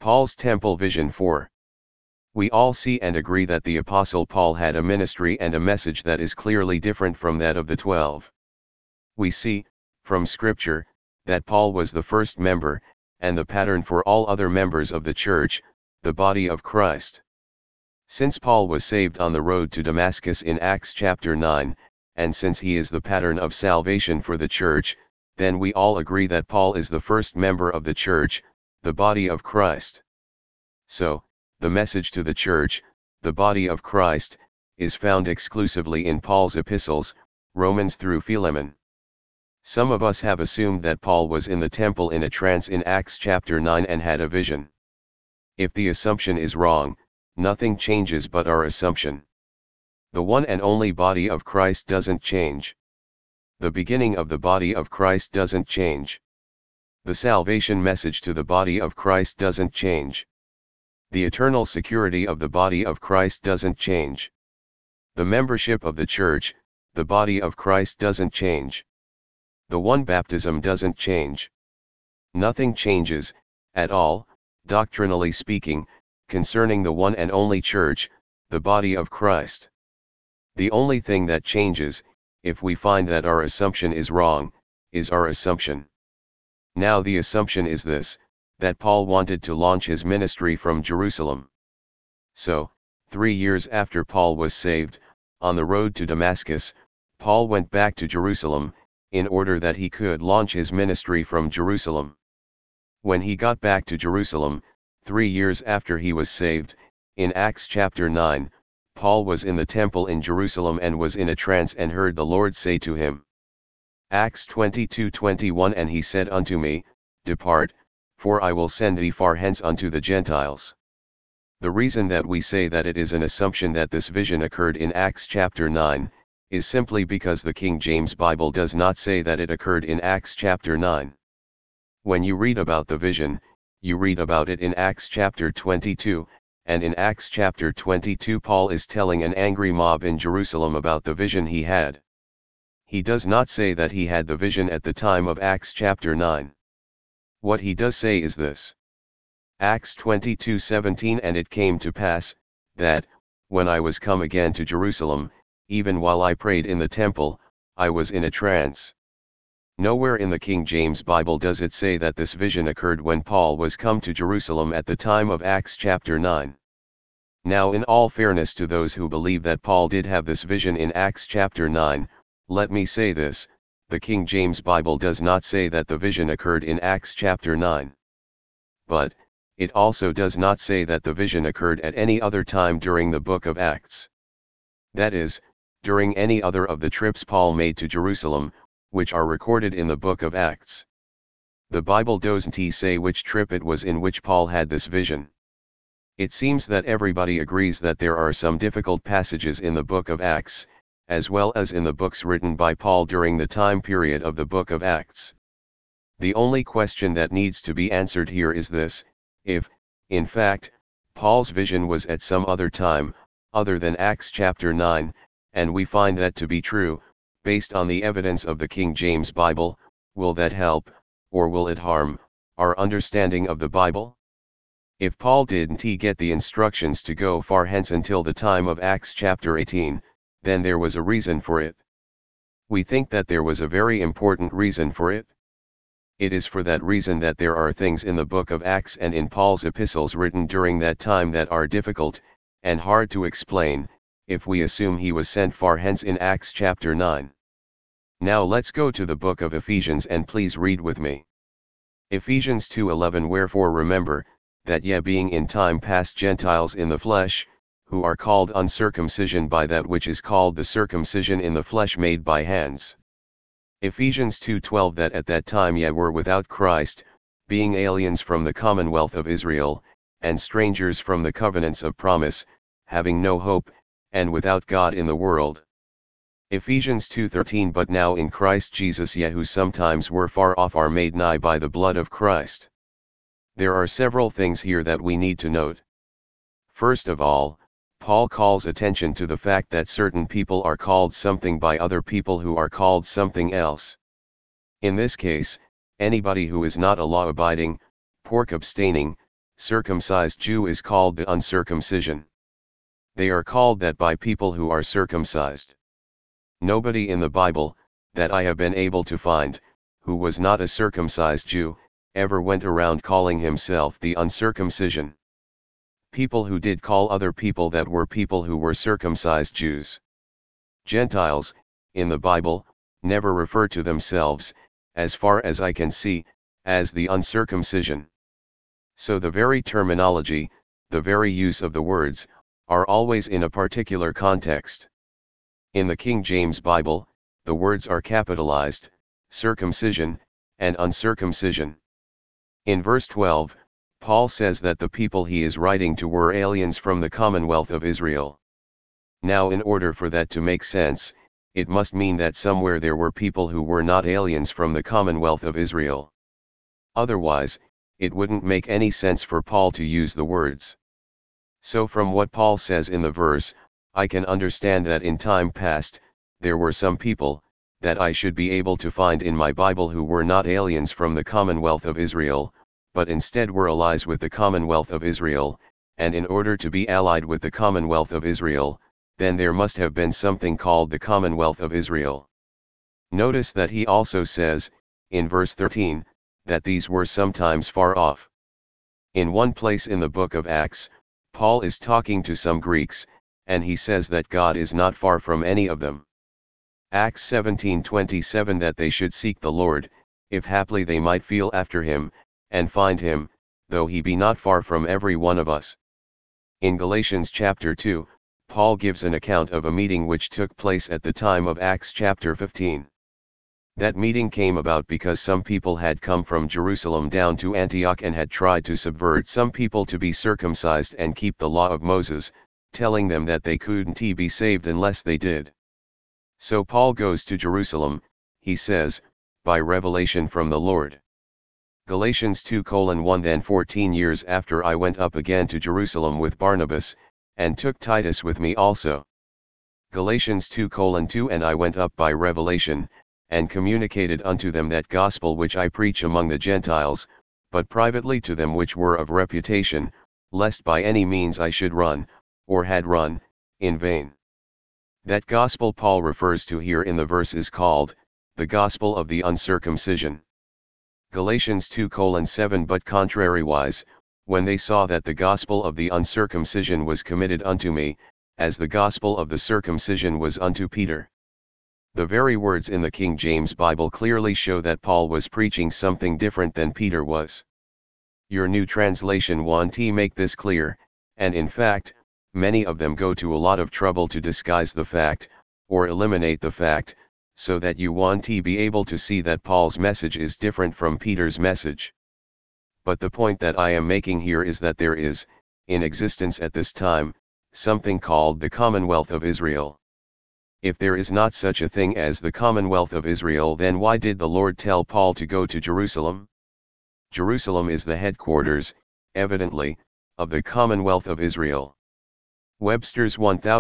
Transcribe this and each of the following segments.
Paul's temple vision 4. We all see and agree that the Apostle Paul had a ministry and a message that is clearly different from that of the 12. We see, from Scripture, that Paul was the first member, and the pattern for all other members of the church, the body of Christ. Since Paul was saved on the road to Damascus in Acts chapter 9, and since he is the pattern of salvation for the church, then we all agree that Paul is the first member of the church, the body of Christ. So, the message to the church, the body of Christ, is found exclusively in Paul's epistles, Romans through Philemon. Some of us have assumed that Paul was in the temple in a trance in Acts chapter 9 and had a vision. If the assumption is wrong, nothing changes but our assumption. The one and only body of Christ doesn't change. The beginning of the body of Christ doesn't change. The salvation message to the body of Christ doesn't change. The eternal security of the body of Christ doesn't change. The membership of the church, the body of Christ doesn't change. The one baptism doesn't change. Nothing changes, at all, doctrinally speaking, concerning the one and only church, the body of Christ. The only thing that changes, if we find that our assumption is wrong, is our assumption. Now the assumption is this, that Paul wanted to launch his ministry from Jerusalem. So, 3 years after Paul was saved, on the road to Damascus, Paul went back to Jerusalem, in order that he could launch his ministry from Jerusalem. When he got back to Jerusalem, 3 years after he was saved, in Acts chapter 9, Paul was in the temple in Jerusalem and was in a trance and heard the Lord say to him. Acts 22:21 And he said unto me, Depart, for I will send thee far hence unto the Gentiles. The reason that we say that it is an assumption that this vision occurred in Acts chapter 9, is simply because the King James Bible does not say that it occurred in Acts chapter 9. When you read about the vision, you read about it in Acts chapter 22, and in Acts chapter 22 Paul is telling an angry mob in Jerusalem about the vision he had. He does not say that he had the vision at the time of Acts chapter 9. What he does say is this. Acts 22:17 And it came to pass, that, when I was come again to Jerusalem, even while I prayed in the temple, I was in a trance. Nowhere in the King James Bible does it say that this vision occurred when Paul was come to Jerusalem at the time of Acts chapter 9. Now in all fairness to those who believe that Paul did have this vision in Acts chapter 9, let me say this, the King James Bible does not say that the vision occurred in Acts chapter 9. But, it also does not say that the vision occurred at any other time during the book of Acts. That is, during any other of the trips Paul made to Jerusalem, which are recorded in the book of Acts. The Bible doesn't say which trip it was in which Paul had this vision. It seems that everybody agrees that there are some difficult passages in the book of Acts, as well as in the books written by Paul during the time period of the book of Acts. The only question that needs to be answered here is this, if, in fact, Paul's vision was at some other time, other than Acts chapter 9, and we find that to be true, based on the evidence of the King James Bible, will that help, or will it harm, our understanding of the Bible? If Paul didn't get the instructions to go far hence until the time of Acts chapter 18, then there was a reason for it. We think that there was a very important reason for it. It is for that reason that there are things in the book of Acts and in Paul's epistles written during that time that are difficult, and hard to explain, if we assume he was sent far hence in Acts chapter 9. Now let's go to the book of Ephesians and please read with me. Ephesians 2:11 Wherefore remember, that ye being in time past Gentiles in the flesh, who are called uncircumcision by that which is called the circumcision in the flesh made by hands. Ephesians 2:12 That at that time ye were without Christ, being aliens from the commonwealth of Israel, and strangers from the covenants of promise, having no hope, and without God in the world. Ephesians 2:13 But now in Christ Jesus ye who sometimes were far off are made nigh by the blood of Christ. There are several things here that we need to note. First of all, Paul calls attention to the fact that certain people are called something by other people who are called something else. In this case, anybody who is not a law-abiding, pork-abstaining, circumcised Jew is called the uncircumcision. They are called that by people who are circumcised. Nobody in the Bible, that I have been able to find, who was not a circumcised Jew, ever went around calling himself the uncircumcision. People who did call other people that were people who were circumcised Jews. Gentiles, in the Bible, never refer to themselves, as far as I can see, as the uncircumcision. So the very terminology, the very use of the words, are always in a particular context. In the King James Bible, the words are capitalized, circumcision, and uncircumcision. In verse 12, Paul says that the people he is writing to were aliens from the commonwealth of Israel. Now in order for that to make sense, it must mean that somewhere there were people who were not aliens from the commonwealth of Israel. Otherwise, it wouldn't make any sense for Paul to use the words. So from what Paul says in the verse, I can understand that in time past, there were some people, that I should be able to find in my Bible who were not aliens from the commonwealth of Israel, but instead were allies with the commonwealth of Israel, and in order to be allied with the commonwealth of Israel, then there must have been something called the commonwealth of Israel. Notice that he also says, in verse 13, that these were sometimes far off. In one place in the book of Acts, Paul is talking to some Greeks, and he says that God is not far from any of them. Acts 17:27 that they should seek the Lord, if haply they might feel after him, and find him, though he be not far from every one of us. In Galatians chapter 2, Paul gives an account of a meeting which took place at the time of Acts chapter 15. That meeting came about because some people had come from Jerusalem down to Antioch and had tried to subvert some people to be circumcised and keep the law of Moses, telling them that they couldn't be saved unless they did. So Paul goes to Jerusalem, he says, by revelation from the Lord. Galatians 2:1 Then 14 years after I went up again to Jerusalem with Barnabas, and took Titus with me also. Galatians 2:2 And I went up by revelation, and communicated unto them that gospel which I preach among the Gentiles, but privately to them which were of reputation, lest by any means I should run, or had run, in vain. That gospel Paul refers to here in the verse is called, the gospel of the uncircumcision. Galatians 2:7 But contrariwise, when they saw that the gospel of the uncircumcision was committed unto me, as the gospel of the circumcision was unto Peter. The very words in the King James Bible clearly show that Paul was preaching something different than Peter was. Your new translation won't make this clear, and in fact, many of them go to a lot of trouble to disguise the fact, or eliminate the fact, so that you won't be able to see that Paul's message is different from Peter's message. But the point that I am making here is that there is, in existence at this time, something called the Commonwealth of Israel. If there is not such a thing as the Commonwealth of Israel, then why did the Lord tell Paul to go to Jerusalem? Jerusalem is the headquarters, evidently, of the Commonwealth of Israel. Webster's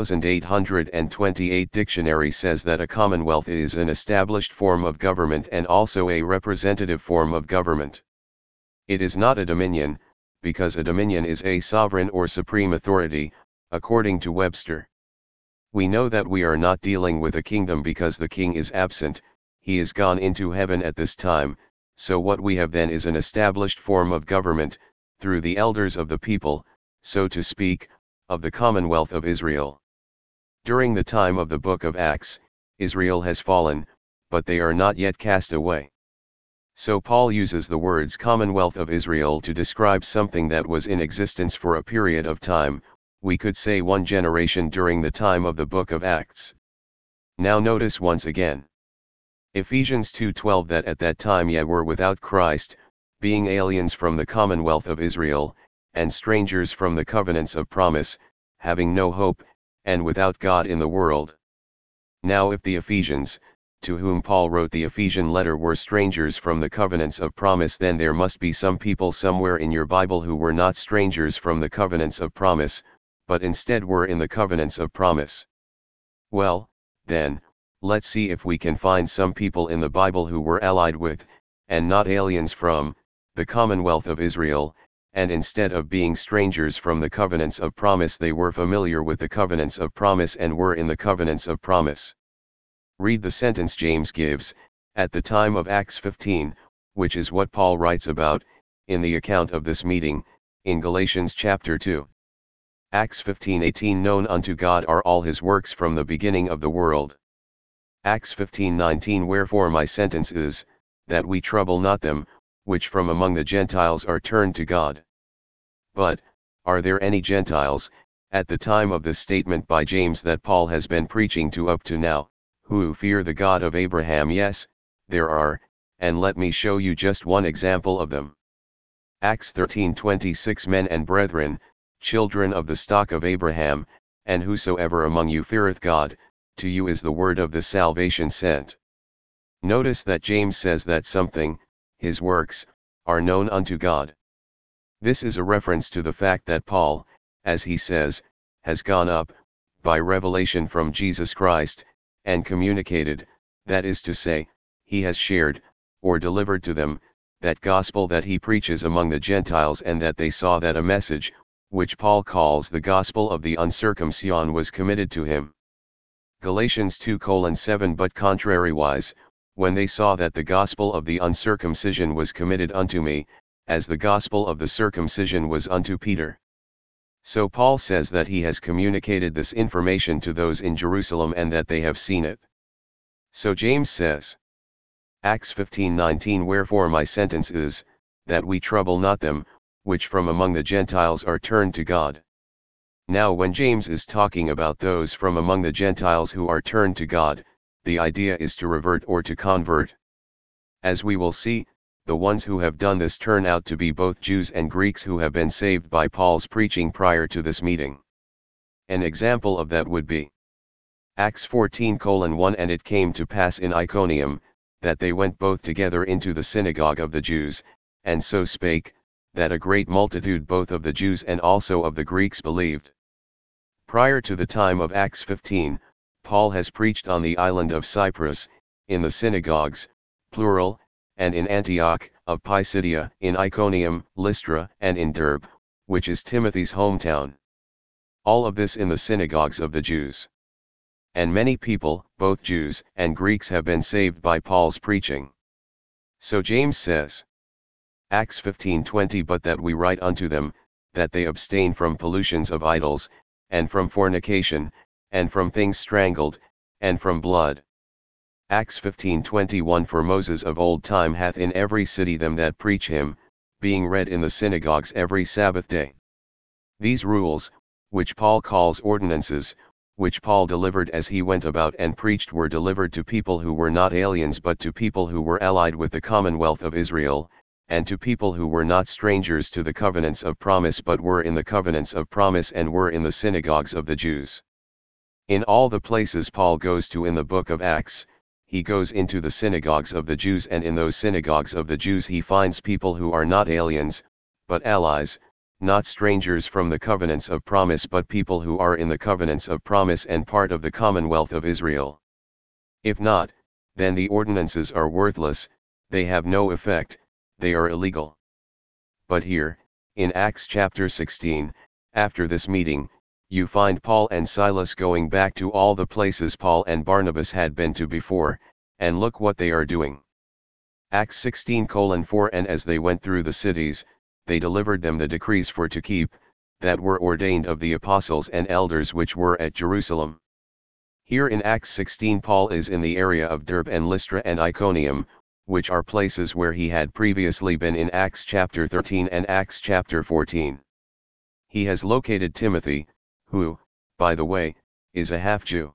1828 dictionary says that a commonwealth is an established form of government and also a representative form of government. It is not a dominion, because a dominion is a sovereign or supreme authority, according to Webster. We know that we are not dealing with a kingdom because the king is absent, he is gone into heaven at this time, so what we have then is an established form of government, through the elders of the people, so to speak, of the Commonwealth of Israel. During the time of the book of Acts, Israel has fallen, but they are not yet cast away. So Paul uses the words Commonwealth of Israel to describe something that was in existence for a period of time, we could say one generation during the time of the book of Acts. Now notice once again. Ephesians 2:12 that at that time ye were without Christ, being aliens from the commonwealth of Israel, and strangers from the covenants of promise, having no hope, and without God in the world. Now if the Ephesians, to whom Paul wrote the Ephesian letter, were strangers from the covenants of promise, then there must be some people somewhere in your Bible who were not strangers from the covenants of promise, but instead were in the covenants of promise. Well, then, let's see if we can find some people in the Bible who were allied with, and not aliens from, the Commonwealth of Israel, and instead of being strangers from the covenants of promise they were familiar with the covenants of promise and were in the covenants of promise. Read the sentence James gives, at the time of Acts 15, which is what Paul writes about, in the account of this meeting, in Galatians chapter 2. Acts 15:18 Known unto God are all his works from the beginning of the world. Acts 15:19 Wherefore my sentence is, that we trouble not them, which from among the Gentiles are turned to God. But, are there any Gentiles, at the time of this statement by James that Paul has been preaching to up to now, who fear the God of Abraham? Yes, there are, and let me show you just one example of them. Acts 13:26 Men and brethren, children of the stock of Abraham, and whosoever among you feareth God, to you is the word of this salvation sent. Notice that James says that something, his works, are known unto God. This is a reference to the fact that Paul, as he says, has gone up, by revelation from Jesus Christ, and communicated, that is to say, he has shared, or delivered to them, that gospel that he preaches among the Gentiles, and that they saw that a message, which Paul calls the gospel of the uncircumcision, was committed to him. Galatians 2:7 But contrariwise, when they saw that the gospel of the uncircumcision was committed unto me, as the gospel of the circumcision was unto Peter. So Paul says that he has communicated this information to those in Jerusalem and that they have seen it. So James says, Acts 15:19 Wherefore my sentence is, that we trouble not them, which from among the Gentiles are turned to God. Now when James is talking about those from among the Gentiles who are turned to God, the idea is to revert or to convert. As we will see, the ones who have done this turn out to be both Jews and Greeks who have been saved by Paul's preaching prior to this meeting. An example of that would be Acts 14:1 And it came to pass in Iconium, that they went both together into the synagogue of the Jews, and so spake, that a great multitude both of the Jews and also of the Greeks believed. Prior to the time of Acts 15, Paul has preached on the island of Cyprus, in the synagogues, plural, and in Antioch of Pisidia, in Iconium, Lystra, and in Derbe, which is Timothy's hometown. All of this in the synagogues of the Jews. And many people, both Jews and Greeks, have been saved by Paul's preaching. So James says, Acts 15:20 But that we write unto them, that they abstain from pollutions of idols, and from fornication, and from things strangled, and from blood. Acts 15:21 For Moses of old time hath in every city them that preach him, being read in the synagogues every Sabbath day. These rules, which Paul calls ordinances, which Paul delivered as he went about and preached, were delivered to people who were not aliens but to people who were allied with the commonwealth of Israel, and to people who were not strangers to the covenants of promise but were in the covenants of promise and were in the synagogues of the Jews. In all the places Paul goes to in the book of Acts, he goes into the synagogues of the Jews, and in those synagogues of the Jews he finds people who are not aliens, but allies, not strangers from the covenants of promise but people who are in the covenants of promise and part of the commonwealth of Israel. If not, then the ordinances are worthless, they have no effect, they are illegal. But here, in Acts chapter 16, after this meeting, you find Paul and Silas going back to all the places Paul and Barnabas had been to before, and look what they are doing. Acts 16:4 And as they went through the cities, they delivered them the decrees for to keep, that were ordained of the apostles and elders which were at Jerusalem. Here in Acts 16 Paul is in the area of Derbe and Lystra and Iconium, which are places where he had previously been in Acts chapter 13 and Acts chapter 14. He has located Timothy, who, by the way, is a half-Jew.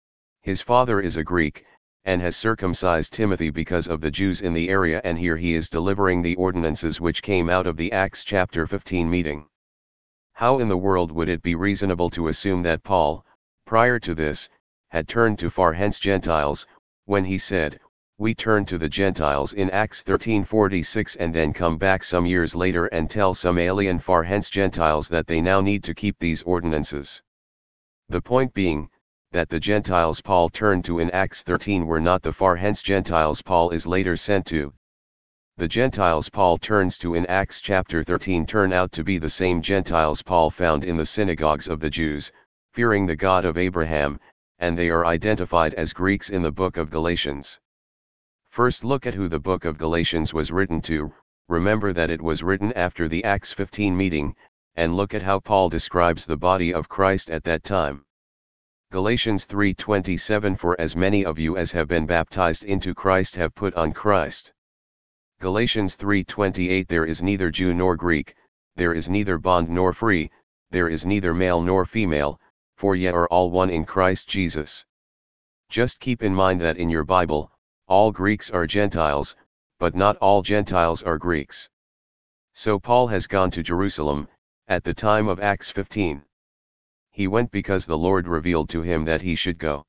His father is a Greek, and has circumcised Timothy because of the Jews in the area, and here he is delivering the ordinances which came out of the Acts chapter 15 meeting. How in the world would it be reasonable to assume that Paul, prior to this, had turned to far hence Gentiles, when he said, we turn to the Gentiles in Acts 13:46, and then come back some years later and tell some alien far hence Gentiles that they now need to keep these ordinances? The point being, that the Gentiles Paul turned to in Acts 13 were not the far hence Gentiles Paul is later sent to. The Gentiles Paul turns to in Acts chapter 13 turn out to be the same Gentiles Paul found in the synagogues of the Jews, fearing the God of Abraham, and they are identified as Greeks in the book of Galatians. First look at who the book of Galatians was written to. Remember that it was written after the Acts 15 meeting, and look at how Paul describes the body of Christ at that time. Galatians 3:27 For as many of you as have been baptized into Christ have put on Christ. Galatians 3:28 There is neither Jew nor Greek, there is neither bond nor free, there is neither male nor female, for ye are all one in Christ Jesus. Just keep in mind that in your Bible, all Greeks are Gentiles, but not all Gentiles are Greeks. So Paul has gone to Jerusalem, at the time of Acts 15. He went because the Lord revealed to him that he should go.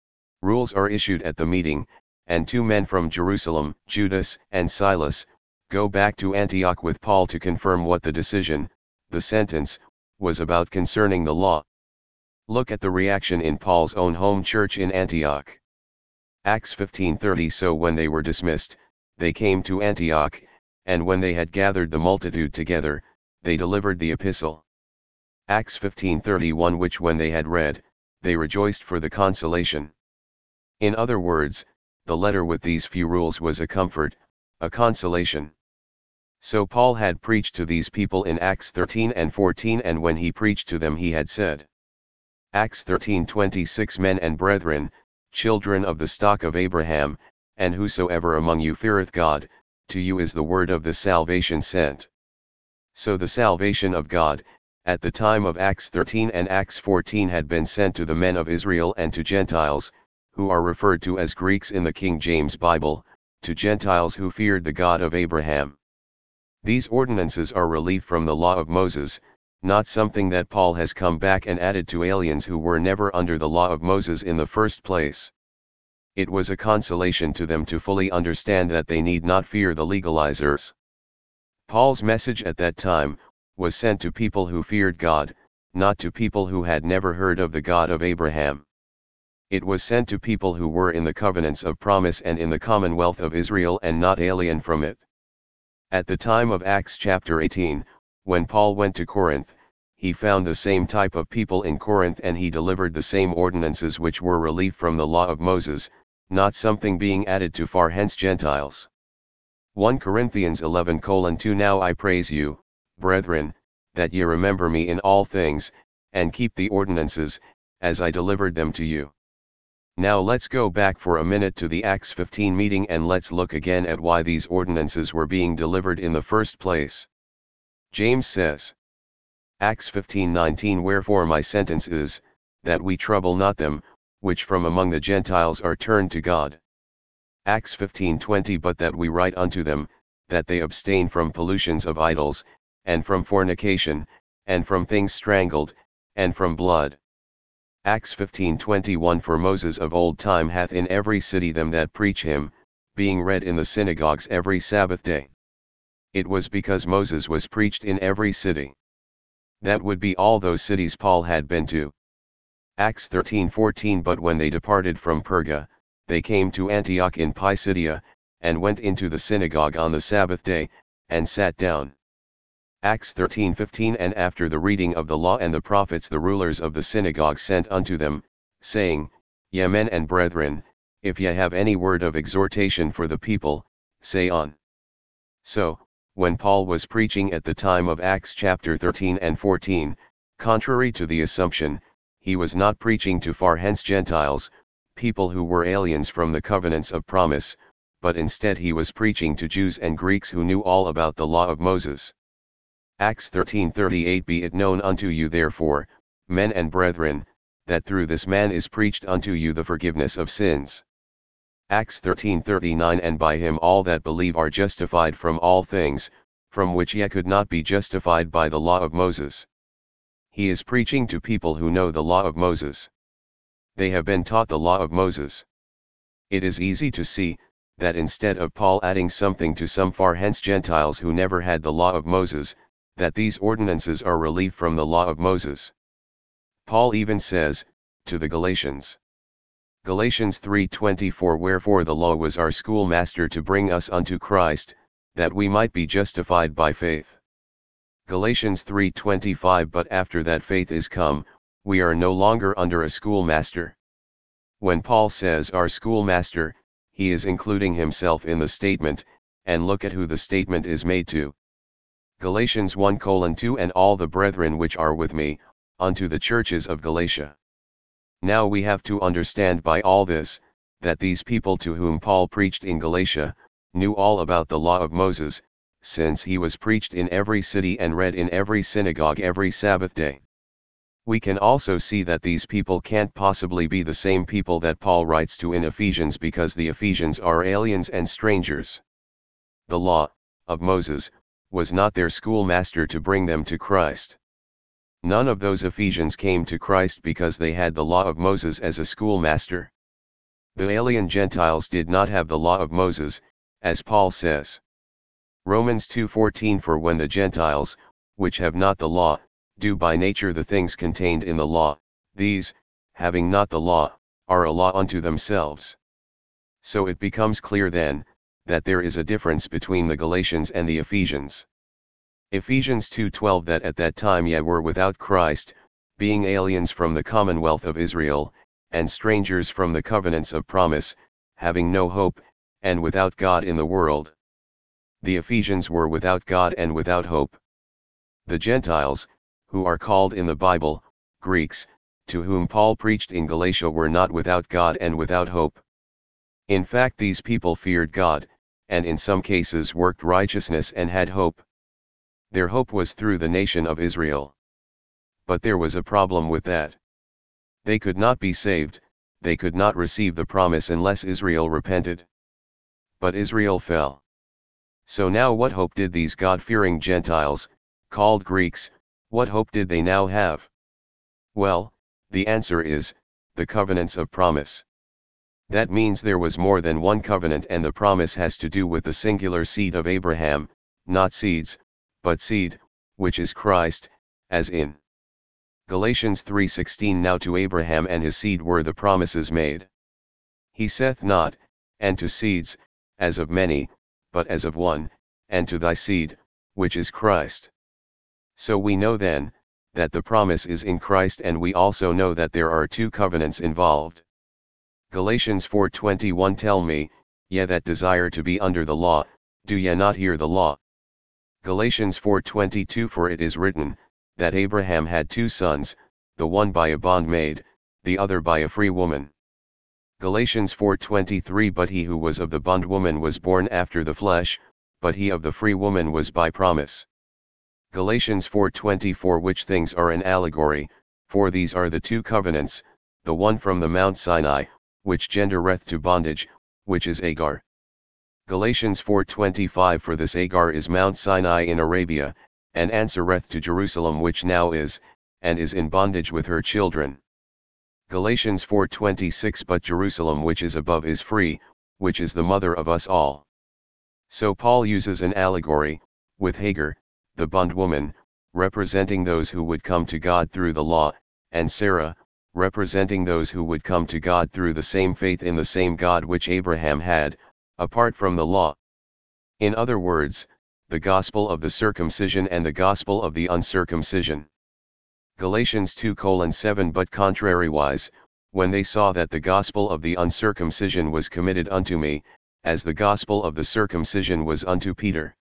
Rules are issued at the meeting, and 2 men from Jerusalem, Judas and Silas, go back to Antioch with Paul to confirm what the decision, the sentence, was about concerning the law. Look at the reaction in Paul's own home church in Antioch. Acts 15:30 So when they were dismissed, they came to Antioch, and when they had gathered the multitude together, they delivered the epistle. Acts 15:31 Which when they had read, they rejoiced for the consolation. In other words, the letter with these few rules was a comfort, a consolation. So Paul had preached to these people in Acts 13 and 14, and when he preached to them he had said. Acts 13:26 Men and brethren, children of the stock of Abraham, and whosoever among you feareth God, to you is the word of the salvation sent. So the salvation of God, at the time of Acts 13 and Acts 14 had been sent to the men of Israel and to Gentiles, who are referred to as Greeks in the King James Bible, to Gentiles who feared the God of Abraham. These ordinances are relief from the law of Moses, not something that Paul has come back and added to aliens who were never under the law of Moses in the first place. It was a consolation to them to fully understand that they need not fear the legalizers. Paul's message at that time was sent to people who feared God, not to people who had never heard of the God of Abraham. It was sent to people who were in the covenants of promise and in the commonwealth of Israel and not alien from it. At the time of Acts chapter 18, when Paul went to Corinth, he found the same type of people in Corinth and he delivered the same ordinances which were relief from the law of Moses, not something being added to far hence Gentiles. 1 Corinthians 11:2 Now I praise you, brethren, that ye remember me in all things, and keep the ordinances, as I delivered them to you. Now let's go back for a minute to the Acts 15 meeting and let's look again at why these ordinances were being delivered in the first place. James says, Acts 15:19 Wherefore my sentence is, that we trouble not them, which from among the Gentiles are turned to God. Acts 15:20 But that we write unto them, that they abstain from pollutions of idols, and from fornication, and from things strangled, and from blood. Acts 15:21 For Moses of old time hath in every city them that preach him, being read in the synagogues every Sabbath day. It was because Moses was preached in every city. That would be all those cities Paul had been to. Acts 13:14 But when they departed from Perga, they came to Antioch in Pisidia, and went into the synagogue on the Sabbath day, and sat down. Acts 13:15 And after the reading of the law and the prophets the rulers of the synagogue sent unto them, saying, Ye men and brethren, if ye have any word of exhortation for the people, say on. So, when Paul was preaching at the time of Acts chapter 13 and 14, contrary to the assumption, he was not preaching to far hence Gentiles, people who were aliens from the covenants of promise, but instead he was preaching to Jews and Greeks who knew all about the law of Moses. Acts 13:38 Be it known unto you therefore, men and brethren, that through this man is preached unto you the forgiveness of sins. Acts 13:39 And by him all that believe are justified from all things, from which ye could not be justified by the law of Moses. He is preaching to people who know the law of Moses. They have been taught the law of Moses. It is easy to see, that instead of Paul adding something to some far hence Gentiles who never had the law of Moses, that these ordinances are relief from the law of Moses. Paul even says, to the Galatians. Galatians 3:24 Wherefore the law was our schoolmaster to bring us unto Christ, that we might be justified by faith. Galatians 3:25 But after that faith is come, we are no longer under a schoolmaster. When Paul says our schoolmaster, he is including himself in the statement, and look at who the statement is made to. Galatians 1:2 And all the brethren which are with me, unto the churches of Galatia. Now we have to understand by all this, that these people to whom Paul preached in Galatia, knew all about the law of Moses, since he was preached in every city and read in every synagogue every Sabbath day. We can also see that these people can't possibly be the same people that Paul writes to in Ephesians, because the Ephesians are aliens and strangers. The law of Moses was not their schoolmaster to bring them to Christ. None of those Ephesians came to Christ because they had the law of Moses as a schoolmaster. The alien Gentiles did not have the law of Moses, as Paul says. Romans 2:14 For when the Gentiles, which have not the law, do by nature the things contained in the law, these, having not the law, are a law unto themselves. So it becomes clear then, that there is a difference between the Galatians and the Ephesians. Ephesians 2:12 That at that time ye were without Christ, being aliens from the commonwealth of Israel, and strangers from the covenants of promise, having no hope, and without God in the world. The Ephesians were without God and without hope. The Gentiles, who are called in the Bible, Greeks, to whom Paul preached in Galatia were not without God and without hope. In fact, these people feared God, and in some cases worked righteousness and had hope. Their hope was through the nation of Israel. But there was a problem with that. They could not be saved, they could not receive the promise unless Israel repented. But Israel fell. So now what hope did these God-fearing Gentiles, called Greeks, what hope did they now have? Well, the answer is, the covenants of promise. That means there was more than one covenant, and the promise has to do with the singular seed of Abraham, not seeds, but seed, which is Christ, as in Galatians 3:16 Now to Abraham and his seed were the promises made. He saith not, and to seeds, as of many, but as of one, and to thy seed, which is Christ. So we know then, that the promise is in Christ, and we also know that there are two covenants involved. Galatians 4:21 Tell me, ye that desire to be under the law, do ye not hear the law? Galatians 4:22 For it is written, that Abraham had two sons, the one by a bondmaid, the other by a free woman. Galatians 4:23 But he who was of the bondwoman was born after the flesh, but he of the free woman was by promise. Galatians 4:24 Which things are an allegory, for these are the two covenants, the one from the Mount Sinai, which gendereth to bondage, which is Agar. Galatians 4:25 For this Agar is Mount Sinai in Arabia, and answereth to Jerusalem which now is, and is in bondage with her children. Galatians 4:26 But Jerusalem which is above is free, which is the mother of us all. So Paul uses an allegory, with Hagar, the bondwoman, representing those who would come to God through the law, and Sarah, representing those who would come to God through the same faith in the same God which Abraham had, apart from the law. In other words, the gospel of the circumcision and the gospel of the uncircumcision. Galatians 2:7 But contrariwise, when they saw that the gospel of the uncircumcision was committed unto me, as the gospel of the circumcision was unto Peter.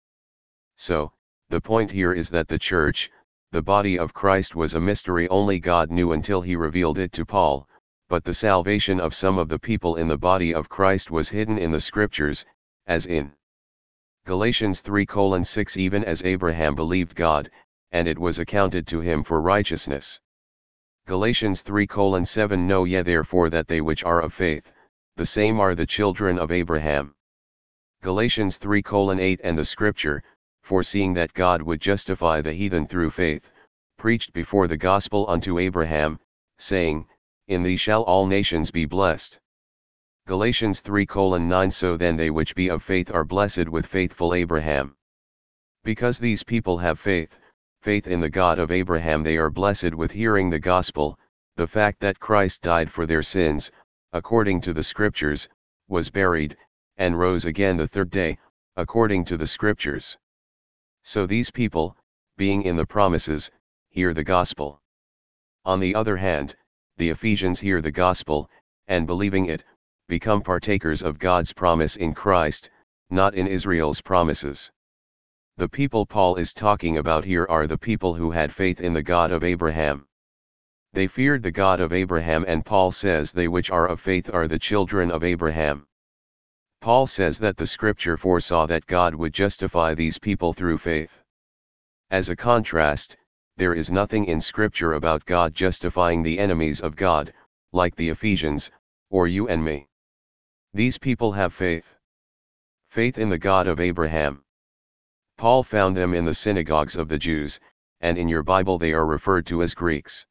So, the point here is that the church, the body of Christ, was a mystery only God knew until he revealed it to Paul, but the salvation of some of the people in the body of Christ was hidden in the scriptures, as in Galatians 3:6 Even as Abraham believed God, and it was accounted to him for righteousness. Galatians 3:7 Know ye therefore that they which are of faith, the same are the children of Abraham. Galatians 3:8 And the scripture, foreseeing that God would justify the heathen through faith, preached before the gospel unto Abraham, saying, In thee shall all nations be blessed. Galatians 3:9 So then they which be of faith are blessed with faithful Abraham. Because these people have faith in the God of Abraham, they are blessed with hearing the gospel, the fact that Christ died for their sins, according to the scriptures, was buried, and rose again the third day, according to the scriptures. So these people, being in the promises, hear the gospel. On the other hand, the Ephesians hear the gospel, and believing it, become partakers of God's promise in Christ, not in Israel's promises. The people Paul is talking about here are the people who had faith in the God of Abraham. They feared the God of Abraham, and Paul says they which are of faith are the children of Abraham. Paul says that the scripture foresaw that God would justify these people through faith. As a contrast, there is nothing in scripture about God justifying the enemies of God, like the Ephesians, or you and me. These people have faith. Faith in the God of Abraham. Paul found them in the synagogues of the Jews, and in your Bible they are referred to as Greeks.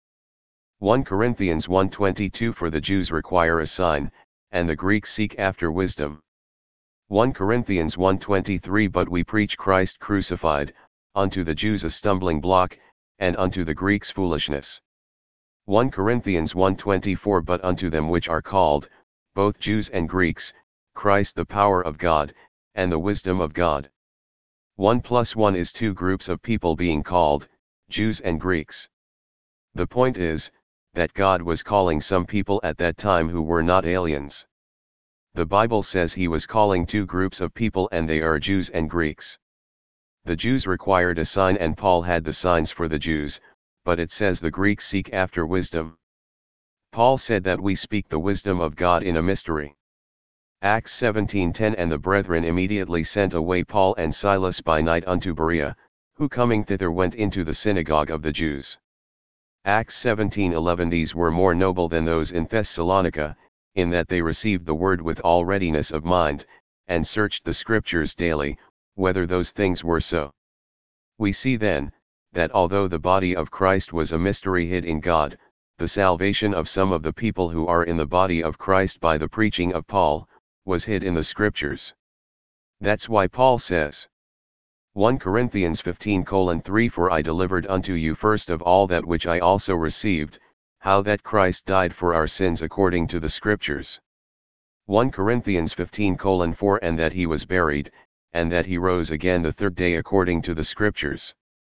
1 Corinthians 1:22 For the Jews require a sign, and the Greeks seek after wisdom. 1 Corinthians 1:23 But we preach Christ crucified, unto the Jews a stumbling block, and unto the Greeks foolishness. 1 Corinthians 1:24 But unto them which are called, both Jews and Greeks, Christ the power of God, and the wisdom of God. 1 + 1 is two groups of people being called, Jews and Greeks. The point is, that God was calling some people at that time who were not aliens. The Bible says he was calling two groups of people, and they are Jews and Greeks. The Jews required a sign, and Paul had the signs for the Jews, but it says the Greeks seek after wisdom. Paul said that we speak the wisdom of God in a mystery. Acts 17:10 And the brethren immediately sent away Paul and Silas by night unto Berea, who coming thither went into the synagogue of the Jews. Acts 17:11 These were more noble than those in Thessalonica, in that they received the word with all readiness of mind, and searched the scriptures daily, whether those things were so. We see then, that although the body of Christ was a mystery hid in God, the salvation of some of the people who are in the body of Christ by the preaching of Paul, was hid in the scriptures. That's why Paul says, 1 Corinthians 15:3 For I delivered unto you first of all that which I also received, how that Christ died for our sins according to the scriptures. 1 Corinthians 15:4 And that he was buried, and that he rose again the third day according to the scriptures.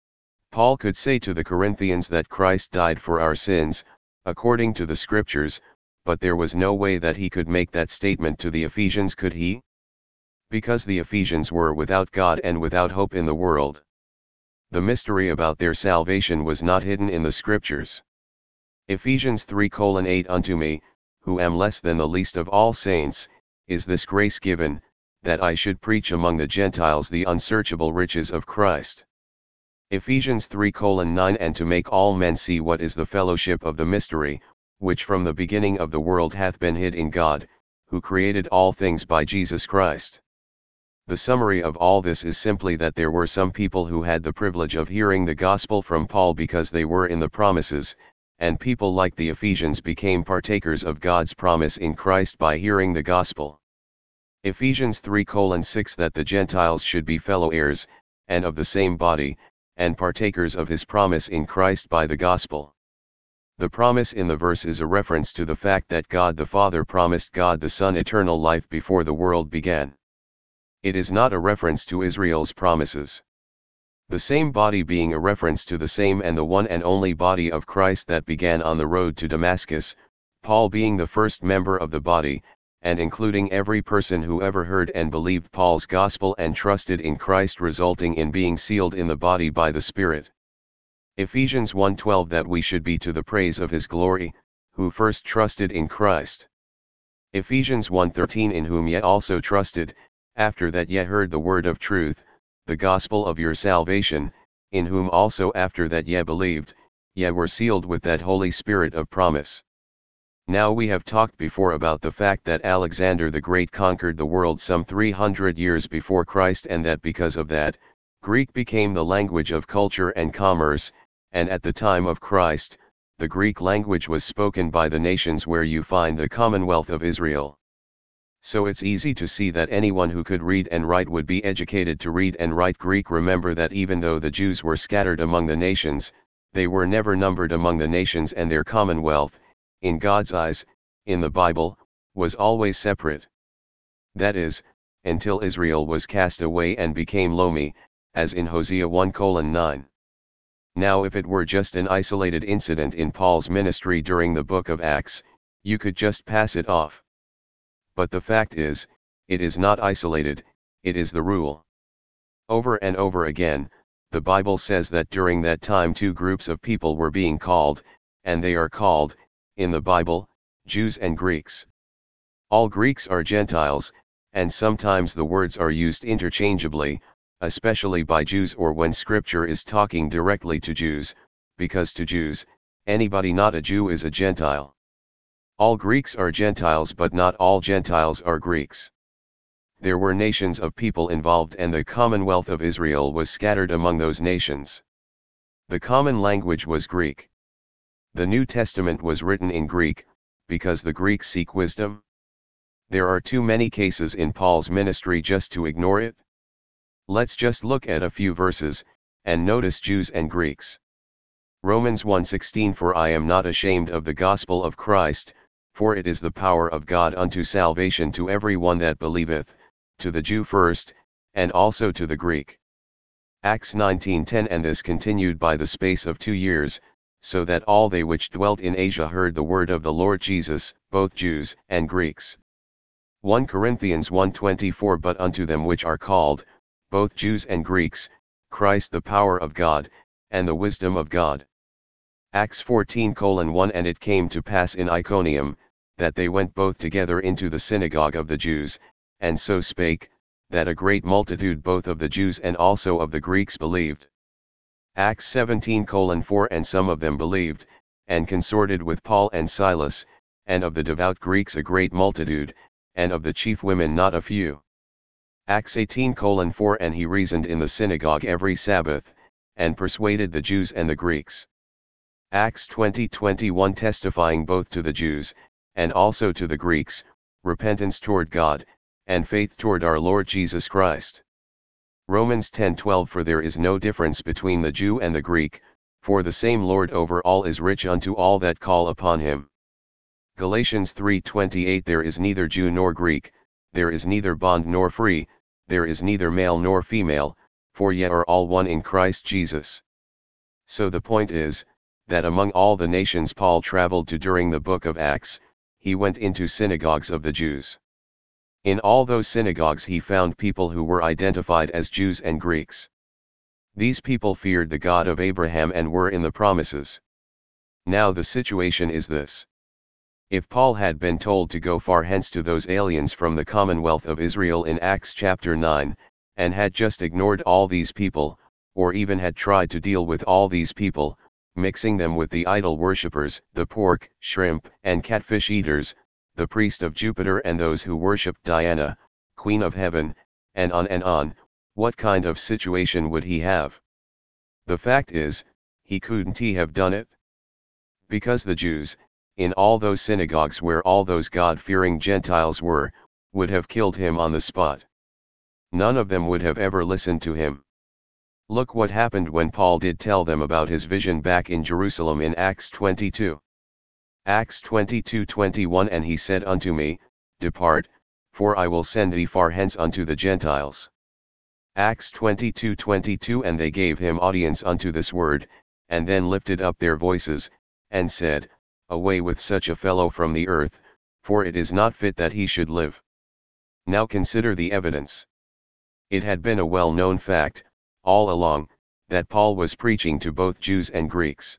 Paul could say to the Corinthians that Christ died for our sins, according to the scriptures, but there was no way that he could make that statement to the Ephesians, could he? Because the Ephesians were without God and without hope in the world. The mystery about their salvation was not hidden in the scriptures. Ephesians 3:8 Unto me, who am less than the least of all saints, is this grace given, that I should preach among the Gentiles the unsearchable riches of Christ. Ephesians 3:9 And to make all men see what is the fellowship of the mystery, which from the beginning of the world hath been hid in God, who created all things by Jesus Christ. The summary of all this is simply that there were some people who had the privilege of hearing the gospel from Paul because they were in the promises, and people like the Ephesians became partakers of God's promise in Christ by hearing the gospel. Ephesians 3:6 That the Gentiles should be fellow heirs, and of the same body, and partakers of his promise in Christ by the gospel. The promise in the verse is a reference to the fact that God the Father promised God the Son eternal life before the world began. It is not a reference to Israel's promises. The same body being a reference to the same and the one and only body of Christ that began on the road to Damascus, Paul being the first member of the body, and including every person who ever heard and believed Paul's gospel and trusted in Christ, resulting in being sealed in the body by the Spirit. Ephesians 1:12 That we should be to the praise of his glory, who first trusted in Christ. Ephesians 1:13 In whom ye also trusted, after that ye heard the word of truth, the gospel of your salvation, in whom also after that ye believed, ye were sealed with that Holy Spirit of promise. Now we have talked before about the fact that Alexander the Great conquered the world some 300 years before Christ, and that because of that, Greek became the language of culture and commerce, and at the time of Christ, the Greek language was spoken by the nations where you find the Commonwealth of Israel. So it's easy to see that anyone who could read and write would be educated to read and write Greek. Remember that even though the Jews were scattered among the nations, they were never numbered among the nations, and their commonwealth, in God's eyes, in the Bible, was always separate. That is, until Israel was cast away and became loamy, as in Hosea 1:9. Now if it were just an isolated incident in Paul's ministry during the book of Acts, you could just pass it off. But the fact is, it is not isolated, it is the rule. Over and over again, the Bible says that during that time two groups of people were being called, and they are called, in the Bible, Jews and Greeks. All Greeks are Gentiles, and sometimes the words are used interchangeably, especially by Jews or when Scripture is talking directly to Jews, because to Jews, anybody not a Jew is a Gentile. All Greeks are Gentiles but not all Gentiles are Greeks. There were nations of people involved and the commonwealth of Israel was scattered among those nations. The common language was Greek. The New Testament was written in Greek, because the Greeks seek wisdom. There are too many cases in Paul's ministry just to ignore it. Let's just look at a few verses, and notice Jews and Greeks. Romans 1:16 For I am not ashamed of the gospel of Christ, for it is the power of God unto salvation to every one that believeth, to the Jew first, and also to the Greek. Acts 19:10 And this continued by the space of 2 years, so that all they which dwelt in Asia heard the word of the Lord Jesus, both Jews and Greeks. 1 Corinthians 1:24 But unto them which are called, both Jews and Greeks, Christ the power of God, and the wisdom of God. Acts 14:1 And it came to pass in Iconium, that they went both together into the synagogue of the Jews, and so spake, that a great multitude both of the Jews and also of the Greeks believed. Acts 17:4 And some of them believed, and consorted with Paul and Silas, and of the devout Greeks a great multitude, and of the chief women not a few. Acts 18:4 And he reasoned in the synagogue every Sabbath, and persuaded the Jews and the Greeks. Acts 20:21 Testifying both to the Jews, and also to the Greeks, repentance toward God, and faith toward our Lord Jesus Christ. Romans 10:12 For there is no difference between the Jew and the Greek, for the same Lord over all is rich unto all that call upon him. Galatians 3:28 There is neither Jew nor Greek, there is neither bond nor free, there is neither male nor female, for ye are all one in Christ Jesus. So the point is, that among all the nations Paul traveled to during the book of Acts, he went into synagogues of the Jews. In all those synagogues he found people who were identified as Jews and Greeks. These people feared the God of Abraham and were in the promises. Now the situation is this. If Paul had been told to go far hence to those aliens from the commonwealth of Israel in Acts chapter 9, and had just ignored all these people, or even had tried to deal with all these people, mixing them with the idol worshippers, the pork, shrimp, and catfish eaters, the priest of Jupiter and those who worshipped Diana, Queen of Heaven, and on, what kind of situation would he have? The fact is, he couldn't have done it. Because the Jews, in all those synagogues where all those God-fearing Gentiles were, would have killed him on the spot. None of them would have ever listened to him. Look what happened when Paul did tell them about his vision back in Jerusalem in Acts 22. Acts 22:21 And he said unto me, Depart, for I will send thee far hence unto the Gentiles. Acts 22:22 And they gave him audience unto this word, and then lifted up their voices, and said, Away with such a fellow from the earth, for it is not fit that he should live. Now consider the evidence. It had been a well-known fact, all along, that Paul was preaching to both Jews and Greeks.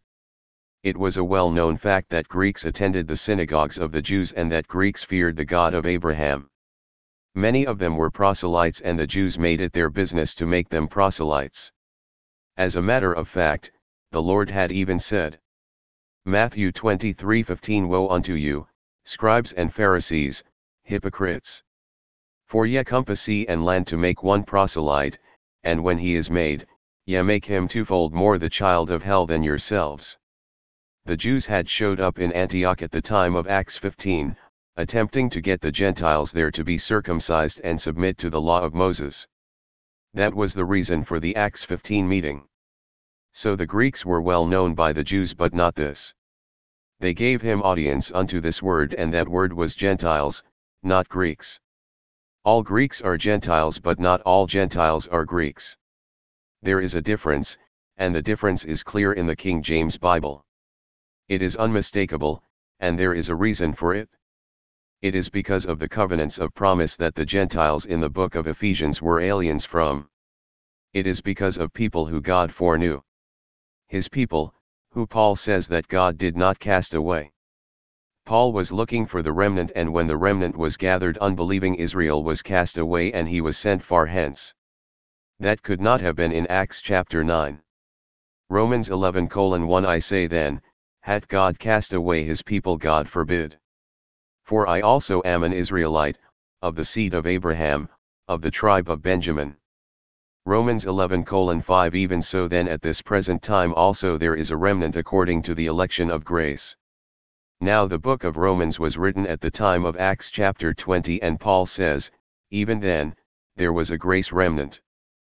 It was a well-known fact that Greeks attended the synagogues of the Jews and that Greeks feared the God of Abraham. Many of them were proselytes and the Jews made it their business to make them proselytes. As a matter of fact, the Lord had even said, Matthew 23:15 Woe unto you, scribes and Pharisees, hypocrites! For ye compass sea and land to make one proselyte, and when he is made, ye make him twofold more the child of hell than yourselves. The Jews had showed up in Antioch at the time of Acts 15, attempting to get the Gentiles there to be circumcised and submit to the law of Moses. That was the reason for the Acts 15 meeting. So the Greeks were well known by the Jews but not this. They gave him audience unto this word and that word was Gentiles, not Greeks. All Greeks are Gentiles, but not all Gentiles are Greeks. There is a difference, and the difference is clear in the King James Bible. It is unmistakable, and there is a reason for it. It is because of the covenants of promise that the Gentiles in the book of Ephesians were aliens from. It is because of people who God foreknew. His people, who Paul says that God did not cast away. Paul was looking for the remnant, and when the remnant was gathered, unbelieving Israel was cast away and he was sent far hence. That could not have been in Acts chapter 9. Romans 11:1 I say then, hath God cast away his people? God forbid. For I also am an Israelite, of the seed of Abraham, of the tribe of Benjamin. Romans 11:5 Even so then at this present time also there is a remnant according to the election of grace. Now the book of Romans was written at the time of Acts chapter 20, and Paul says, even then, there was a grace remnant.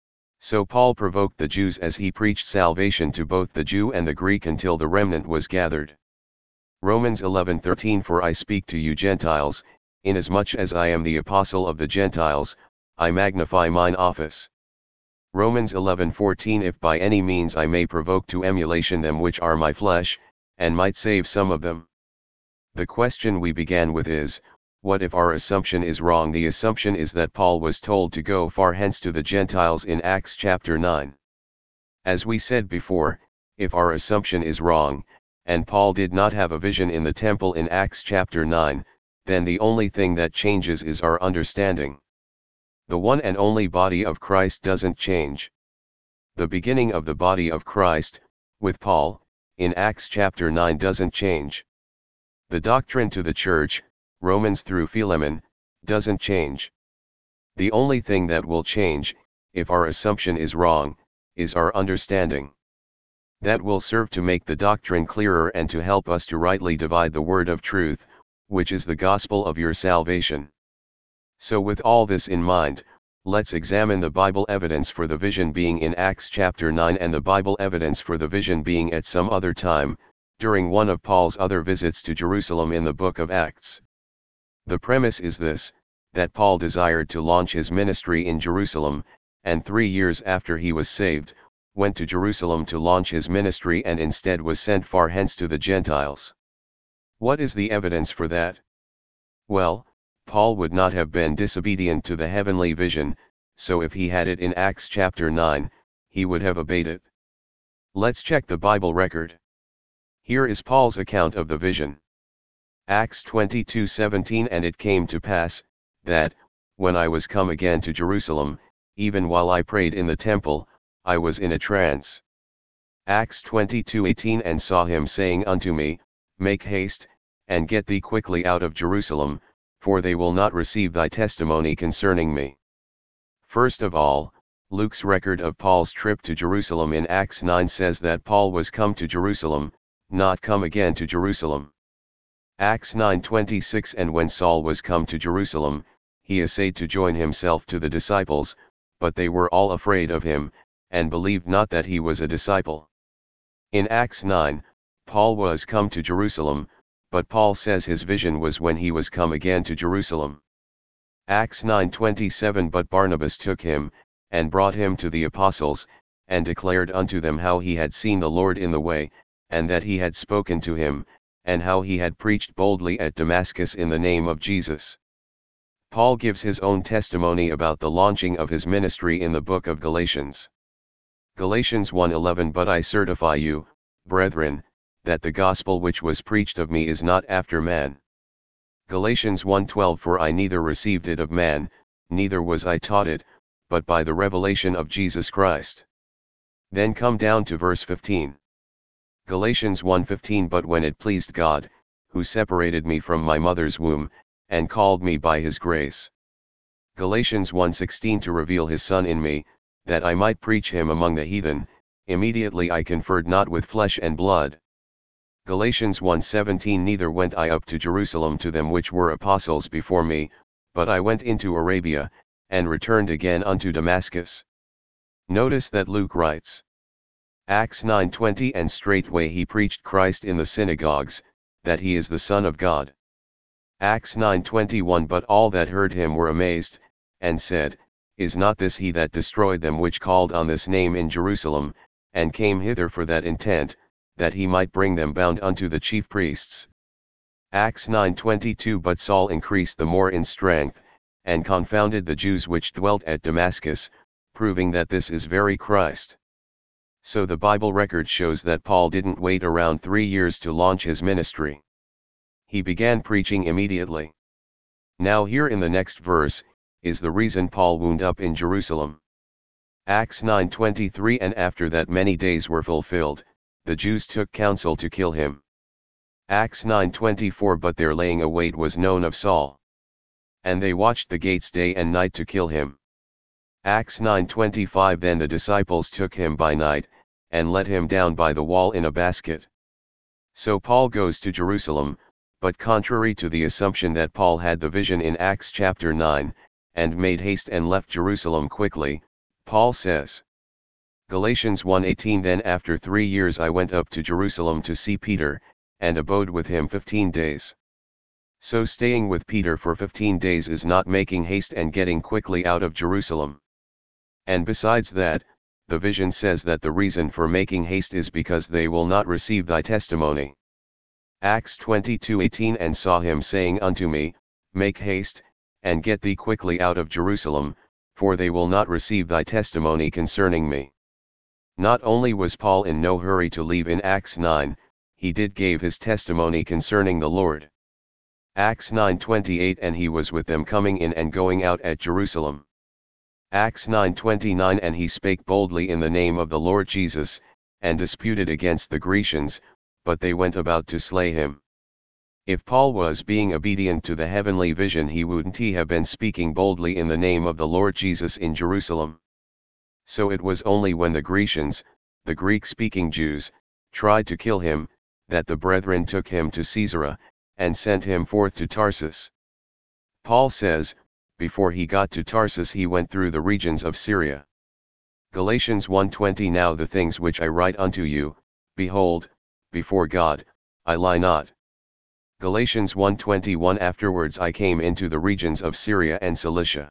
So Paul provoked the Jews as he preached salvation to both the Jew and the Greek until the remnant was gathered. Romans 11:13 For I speak to you Gentiles, inasmuch as I am the apostle of the Gentiles, I magnify mine office. Romans 11:14 If by any means I may provoke to emulation them which are my flesh, and might save some of them. The question we began with is, what if our assumption is wrong? The assumption is that Paul was told to go far hence to the Gentiles in Acts chapter 9. As we said before, if our assumption is wrong, and Paul did not have a vision in the temple in Acts chapter 9, then the only thing that changes is our understanding. The one and only body of Christ doesn't change. The beginning of the body of Christ, with Paul, in Acts chapter 9 doesn't change. The doctrine to the church, Romans through Philemon, doesn't change. The only thing that will change, if our assumption is wrong, is our understanding. That will serve to make the doctrine clearer and to help us to rightly divide the word of truth, which is the gospel of your salvation. So with all this in mind, let's examine the Bible evidence for the vision being in Acts chapter 9 and the Bible evidence for the vision being at some other time, during one of Paul's other visits to Jerusalem in the book of Acts. The premise is this, that Paul desired to launch his ministry in Jerusalem, and 3 years after he was saved, went to Jerusalem to launch his ministry and instead was sent far hence to the Gentiles. What is the evidence for that? Well, Paul would not have been disobedient to the heavenly vision, so if he had it in Acts chapter 9, he would have obeyed it. Let's check the Bible record. Here is Paul's account of the vision. Acts 22:17 And it came to pass, that, when I was come again to Jerusalem, even while I prayed in the temple, I was in a trance. Acts 22:18 And saw him saying unto me, Make haste, and get thee quickly out of Jerusalem, for they will not receive thy testimony concerning me. First of all, Luke's record of Paul's trip to Jerusalem in Acts 9 says that Paul was come to Jerusalem, not come again to Jerusalem. Acts 9:26 And when Saul was come to Jerusalem, he essayed to join himself to the disciples, but they were all afraid of him, and believed not that he was a disciple. In Acts 9, Paul was come to Jerusalem, but Paul says his vision was when he was come again to Jerusalem. Acts 9:27 But Barnabas took him, and brought him to the apostles, and declared unto them how he had seen the Lord in the way, and that he had spoken to him, and how he had preached boldly at Damascus in the name of Jesus. Paul gives his own testimony about the launching of his ministry in the book of Galatians. Galatians 1:11 But I certify you, brethren, that the gospel which was preached of me is not after man. Galatians 1:12 For I neither received it of man, neither was I taught it, but by the revelation of Jesus Christ. Then come down to verse 15. Galatians 1:15 But when it pleased God, who separated me from my mother's womb, and called me by his grace. Galatians 1:16 To reveal his Son in me, that I might preach him among the heathen, immediately I conferred not with flesh and blood. Galatians 1:17 Neither went I up to Jerusalem to them which were apostles before me, but I went into Arabia, and returned again unto Damascus. Notice that Luke writes. Acts 9:20 And straightway he preached Christ in the synagogues, that he is the Son of God. Acts 9:21 But all that heard him were amazed, and said, Is not this he that destroyed them which called on this name in Jerusalem, and came hither for that intent, that he might bring them bound unto the chief priests? Acts 9:22. But Saul increased the more in strength, and confounded the Jews which dwelt at Damascus, proving that this is very Christ. So the Bible record shows that Paul didn't wait around 3 years to launch his ministry. He began preaching immediately. Now here in the next verse, is the reason Paul wound up in Jerusalem. Acts 9:23. And after that many days were fulfilled, the Jews took counsel to kill him. Acts 9:24. But their laying await was known of Saul. And they watched the gates day and night to kill him. Acts 9:25. Then the disciples took him by night, and let him down by the wall in a basket. So Paul goes to Jerusalem, but contrary to the assumption that Paul had the vision in Acts chapter 9, and made haste and left Jerusalem quickly, Paul says. Galatians 1:18. Then after 3 years I went up to Jerusalem to see Peter, and abode with him 15 days. So staying with Peter for 15 days is not making haste and getting quickly out of Jerusalem. And besides that, the vision says that the reason for making haste is because they will not receive thy testimony. Acts 22:18. And saw him saying unto me, Make haste, and get thee quickly out of Jerusalem, for they will not receive thy testimony concerning me. Not only was Paul in no hurry to leave in Acts 9, he did gave his testimony concerning the Lord. Acts 9:28. And he was with them coming in and going out at Jerusalem. Acts 9:29. And he spake boldly in the name of the Lord Jesus, and disputed against the Grecians, but they went about to slay him. If Paul was being obedient to the heavenly vision, he wouldn't have been speaking boldly in the name of the Lord Jesus in Jerusalem. So it was only when the Grecians, the Greek-speaking Jews, tried to kill him, that the brethren took him to Caesarea, and sent him forth to Tarsus. Paul says, before he got to Tarsus he went through the regions of Syria. Galatians 1:20. Now the things which I write unto you, behold, before God, I lie not. Galatians 1:21. Afterwards I came into the regions of Syria and Cilicia.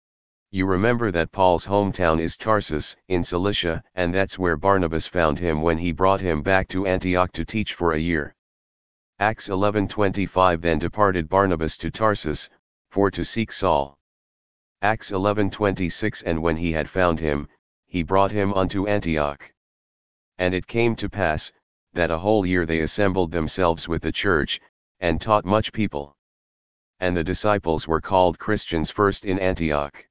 You remember that Paul's hometown is Tarsus in Cilicia, and that's where Barnabas found him when he brought him back to Antioch to teach for a year. Acts 11:25. Then departed Barnabas to Tarsus, for to seek Saul. Acts 11:26. And when he had found him, he brought him unto Antioch. And it came to pass, that a whole year they assembled themselves with the church, and taught much people. And the disciples were called Christians first in Antioch.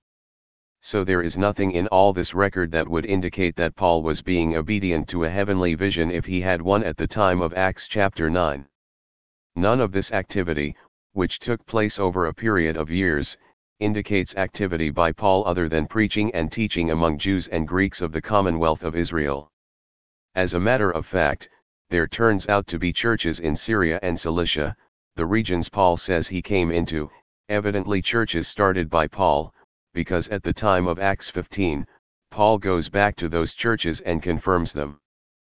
So there is nothing in all this record that would indicate that Paul was being obedient to a heavenly vision if he had one at the time of Acts chapter 9. None of this activity, which took place over a period of years, indicates activity by Paul other than preaching and teaching among Jews and Greeks of the Commonwealth of Israel. As a matter of fact, there turns out to be churches in Syria and Cilicia, the regions Paul says he came into, evidently churches started by Paul, because at the time of Acts 15, Paul goes back to those churches and confirms them.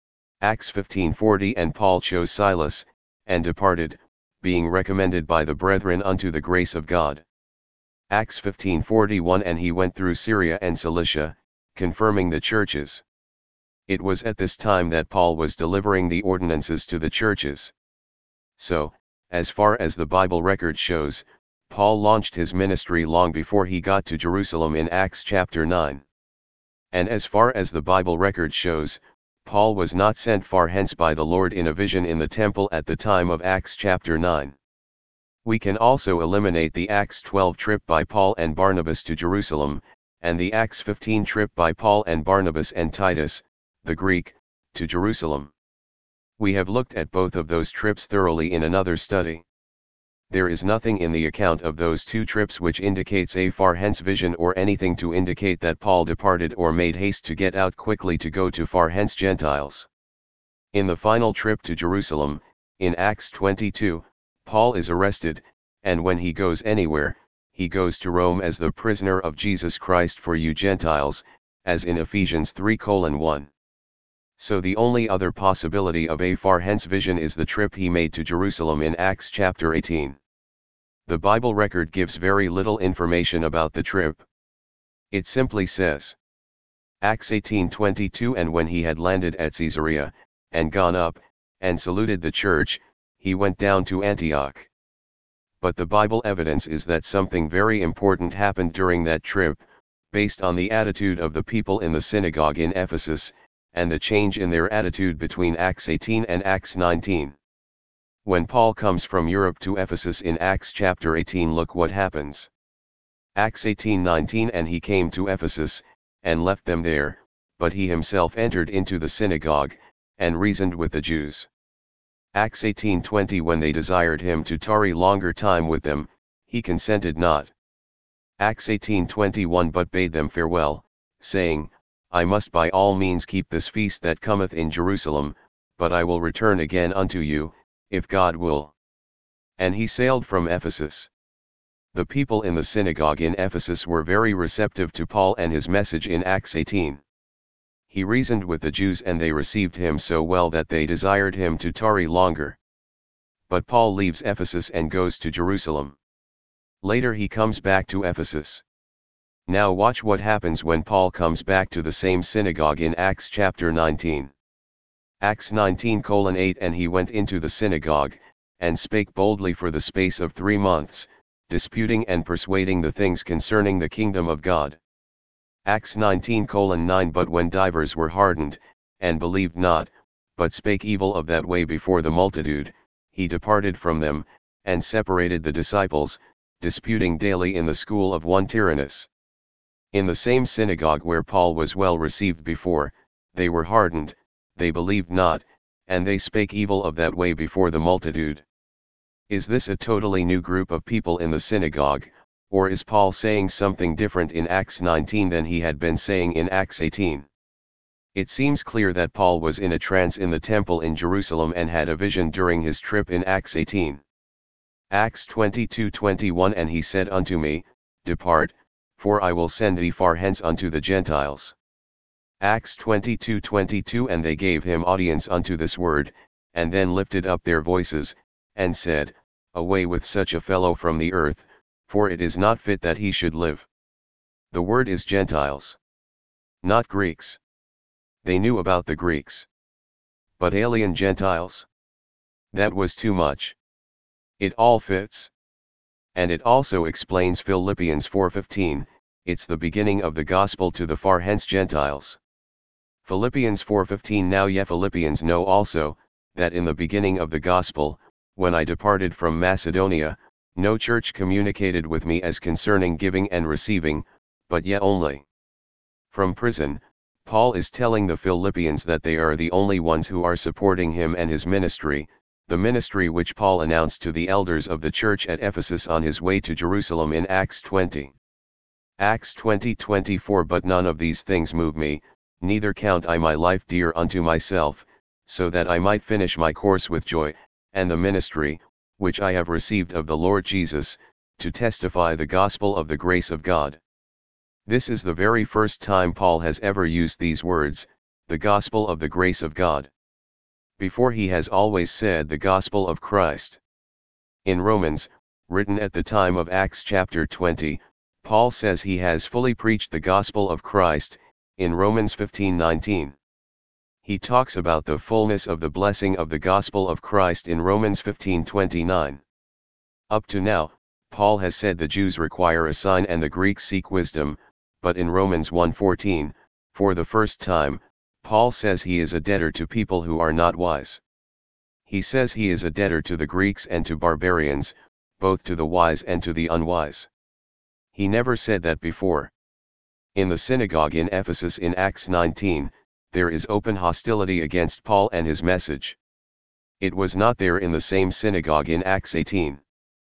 Acts 15:40. And Paul chose Silas, and departed, being recommended by the brethren unto the grace of God. Acts 15:41. And he went through Syria and Cilicia, confirming the churches. It was at this time that Paul was delivering the ordinances to the churches. So, as far as the Bible record shows, Paul launched his ministry long before he got to Jerusalem in Acts chapter 9. And as far as the Bible record shows, Paul was not sent far hence by the Lord in a vision in the temple at the time of Acts chapter 9. We can also eliminate the Acts 12 trip by Paul and Barnabas to Jerusalem, and the Acts 15 trip by Paul and Barnabas and Titus, the Greek, to Jerusalem. We have looked at both of those trips thoroughly in another study. There is nothing in the account of those two trips which indicates a far hence vision or anything to indicate that Paul departed or made haste to get out quickly to go to far hence Gentiles. In the final trip to Jerusalem, in Acts 22, Paul is arrested, and when he goes anywhere, he goes to Rome as the prisoner of Jesus Christ for you Gentiles, as in Ephesians 3:1. So the only other possibility of a far hence vision is the trip he made to Jerusalem in Acts chapter 18. The Bible record gives very little information about the trip. It simply says. Acts 18:22 And when he had landed at Caesarea, and gone up, and saluted the church, he went down to Antioch. But the Bible evidence is that something very important happened during that trip, based on the attitude of the people in the synagogue in Ephesus, and the change in their attitude between Acts 18 and Acts 19. When Paul comes from Europe to Ephesus in Acts chapter 18, look what happens. Acts 18:19 And he came to Ephesus, and left them there, but he himself entered into the synagogue, and reasoned with the Jews. Acts 18:20 When they desired him to tarry longer time with them, he consented not. Acts 18:21 But bade them farewell, saying, I must by all means keep this feast that cometh in Jerusalem, but I will return again unto you, if God will. And he sailed from Ephesus. The people in the synagogue in Ephesus were very receptive to Paul and his message in Acts 18. He reasoned with the Jews and they received him so well that they desired him to tarry longer. But Paul leaves Ephesus and goes to Jerusalem. Later he comes back to Ephesus. Now watch what happens when Paul comes back to the same synagogue in Acts chapter 19. Acts 19:8 And he went into the synagogue, and spake boldly for the space of 3 months, disputing and persuading the things concerning the kingdom of God. Acts 19:9 But when divers were hardened, and believed not, but spake evil of that way before the multitude, he departed from them, and separated the disciples, disputing daily in the school of one Tyrannus. In the same synagogue where Paul was well received before, they were hardened, they believed not, and they spake evil of that way before the multitude. Is this a totally new group of people in the synagogue, or is Paul saying something different in Acts 19 than he had been saying in Acts 18? It seems clear that Paul was in a trance in the temple in Jerusalem and had a vision during his trip in Acts 18. Acts 22:21 And he said unto me, Depart, for I will send thee far hence unto the Gentiles. Acts 22:22 And they gave him audience unto this word, and then lifted up their voices, and said, Away with such a fellow from the earth, for it is not fit that he should live. The word is Gentiles, not Greeks. They knew about the Greeks. But alien Gentiles? That was too much. It all fits. And it also explains Philippians 4:15, it's the beginning of the gospel to the far hence Gentiles. Philippians 4:15 Now ye Philippians know also, that in the beginning of the gospel, when I departed from Macedonia, no church communicated with me as concerning giving and receiving, but ye only. From prison, Paul is telling the Philippians that they are the only ones who are supporting him and his ministry, the ministry which Paul announced to the elders of the church at Ephesus on his way to Jerusalem in Acts 20. Acts 20:24 But none of these things move me, neither count I my life dear unto myself, so that I might finish my course with joy, and the ministry, which I have received of the Lord Jesus, to testify the gospel of the grace of God. This is the very first time Paul has ever used these words, the gospel of the grace of God. Before he has always said the gospel of Christ. In Romans, written at the time of Acts chapter 20, Paul says he has fully preached the gospel of Christ, in Romans 15:19. He talks about the fullness of the blessing of the gospel of Christ in Romans 15:29. Up to now, Paul has said the Jews require a sign and the Greeks seek wisdom, but in Romans 1:14, for the first time, Paul says he is a debtor to people who are not wise. He says he is a debtor to the Greeks and to barbarians, both to the wise and to the unwise. He never said that before. In the synagogue in Ephesus in Acts 19, there is open hostility against Paul and his message. It was not there in the same synagogue in Acts 18.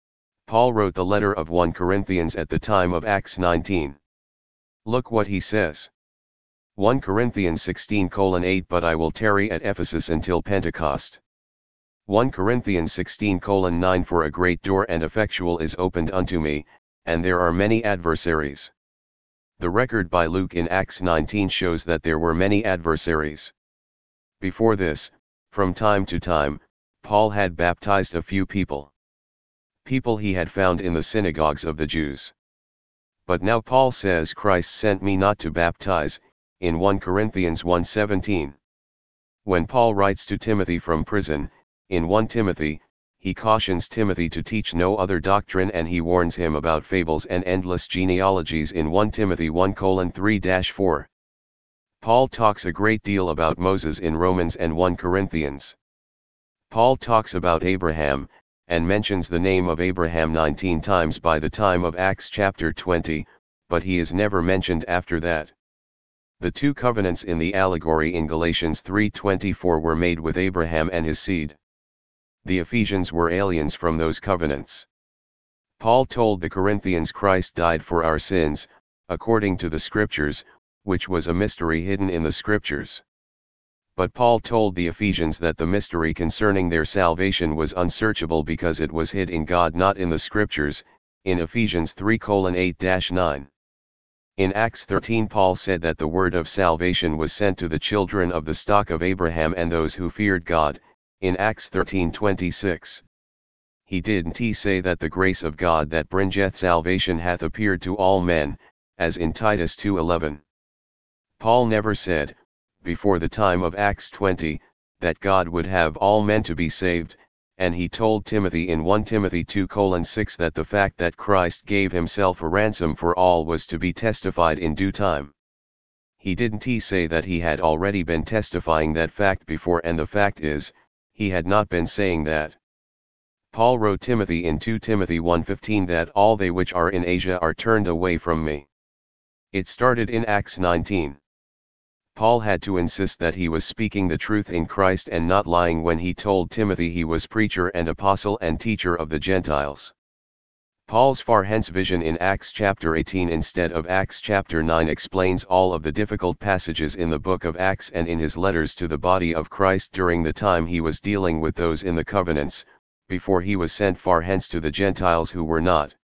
Paul wrote the letter of 1 Corinthians at the time of Acts 19. Look what he says. 1 Corinthians 16:8 But I will tarry at Ephesus until Pentecost. 1 Corinthians 16:9 For a great door and effectual is opened unto me, and there are many adversaries. The record by Luke in Acts 19 shows that there were many adversaries. Before this, from time to time, Paul had baptized a few people. People he had found in the synagogues of the Jews. But now Paul says Christ sent me not to baptize, in 1 Corinthians 1:17. When Paul writes to Timothy from prison, in 1 Timothy, he cautions Timothy to teach no other doctrine, and he warns him about fables and endless genealogies in 1 Timothy 1:3-4. Paul talks a great deal about Moses in Romans and 1 Corinthians. Paul talks about Abraham, and mentions the name of Abraham 19 times by the time of Acts chapter 20, but he is never mentioned after that. The two covenants in the allegory in Galatians 3:24 were made with Abraham and his seed. The Ephesians were aliens from those covenants. Paul told the Corinthians Christ died for our sins, according to the Scriptures, which was a mystery hidden in the Scriptures. But Paul told the Ephesians that the mystery concerning their salvation was unsearchable because it was hid in God, not in the Scriptures, in Ephesians 3:8-9. In Acts 13 Paul said that the word of salvation was sent to the children of the stock of Abraham and those who feared God, in Acts 13:26. He didn't say that the grace of God that bringeth salvation hath appeared to all men, as in Titus 2:11. Paul never said, before the time of Acts 20, that God would have all men to be saved, and he told Timothy in 1 Timothy 2:6 that the fact that Christ gave himself a ransom for all was to be testified in due time. He didn't say that he had already been testifying that fact before, and the fact is, he had not been saying that. Paul wrote Timothy in 2 Timothy 1:15 that all they which are in Asia are turned away from me. It started in Acts 19. Paul had to insist that he was speaking the truth in Christ and not lying when he told Timothy he was preacher and apostle and teacher of the Gentiles. Paul's far hence vision in Acts chapter 18 instead of Acts chapter 9 explains all of the difficult passages in the book of Acts and in his letters to the body of Christ during the time he was dealing with those in the covenants, before he was sent far hence to the Gentiles who were not.